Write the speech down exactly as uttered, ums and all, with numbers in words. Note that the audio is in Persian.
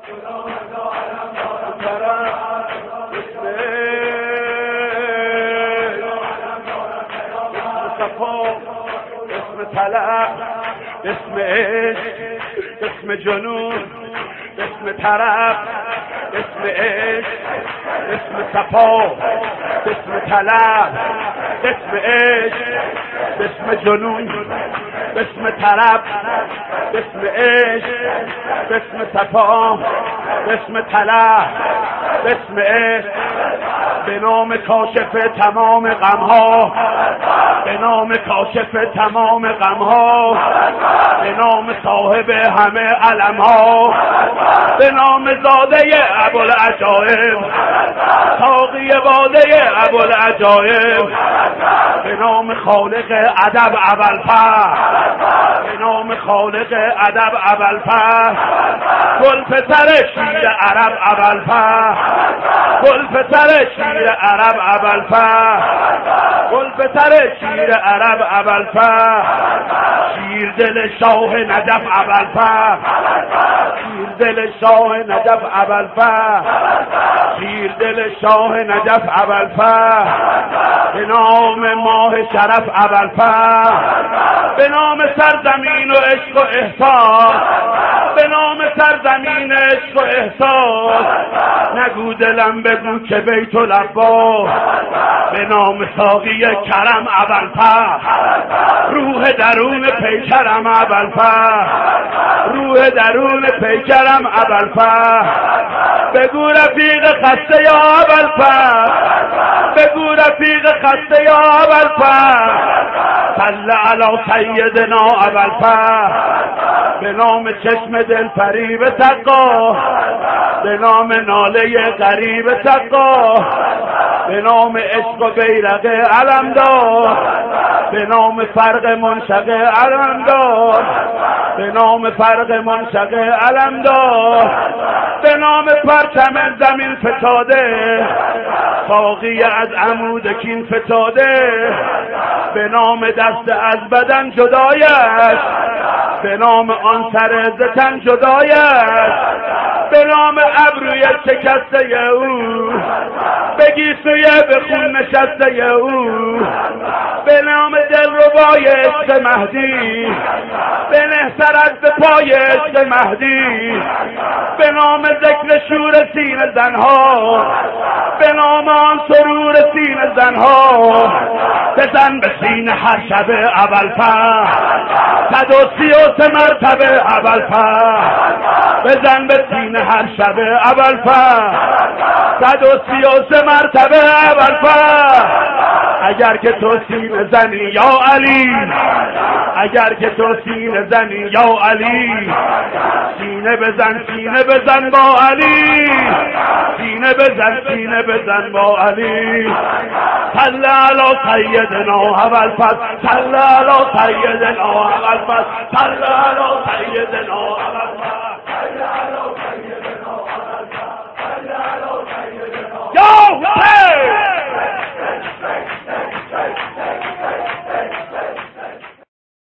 اسم طلب، اسم عشق، اسم جنون، اسم طرب، اسم عشق، اسم صفا، اسم طلب، اسم عشق، اسم جنون، اسم طرب، اسم عشق، اسم صفا، اسم طلب، اسم عشق، به نام کاشف تمام غمها، به نام کاشف تمام غمها، به نام صاحب همه علمها، به نام زاده ابوالعجایب، ساقی باده ابوالعجایب، به نام خالق ادب ابوالفضل، به نام خالق ادب ابوالفضل، گل پسر شیر عرب ابوالفضل، گل پسر شیر عرب ابوالفضل، گل پسر شیر عرب ابوالفضل، شیر دل شاه نجف ابوالفضل، شیر دل شاه نجف ابوالفضل، شیر دل شاه نجف ابوالفضل، به نام ماه شرف ابوالفضل، به نام سرزمین و عشق و احساس، به نام سرزمین عشق و احساس، نگو دلم بگو که بیت العباس، به نام ساقی کرم ابوالفضل، روح درون پیکرم ابوالفضل، روح درون پیکرم ابوالفضل، بگو رفیق خسته یا ابوالفضل، بگو رفیق خسته یا ابوالفضل، صل علی سیدنا ابوالفضل، به نام چشم دل فریب سقا، به نام ناله غریب سقا، به نام عشق و بیرق علمدار، به نام فرق منشق علمدار، به نام فرق منشق علمدار، به نام پرچم زمین فتاده، ساقی از عمود کین فتاده، به نام دست از بدن جدایش، به نام آن سر ز تن جدایش، به نام ابروی شکسته او، بگی سوی به خون نشسته او، به نام دلربای عشق مهدی، بنه سرت به پای عشق مهدی، به نام ذکر شور سینه زنها، به نام آن سرور سینه زنها، بزن به سینه هر شب ابوالفضل، صد و سی و سه مرتبه ابوالفضل، بزن به سینه هر شب ابوالفضل، صد و سی و سه مرتبه ابوالفضل، اگر که تو سینه زنی یا علی، اگر که تو سینه زنی یا علی، سینه بزن سینه بزن با علی، سینه بزن سینه بزن با علی، صل علی سیدنا ابوالفضل، صل علی سیدنا ابوالفضل، صل علی سیدنا ابوالفضل.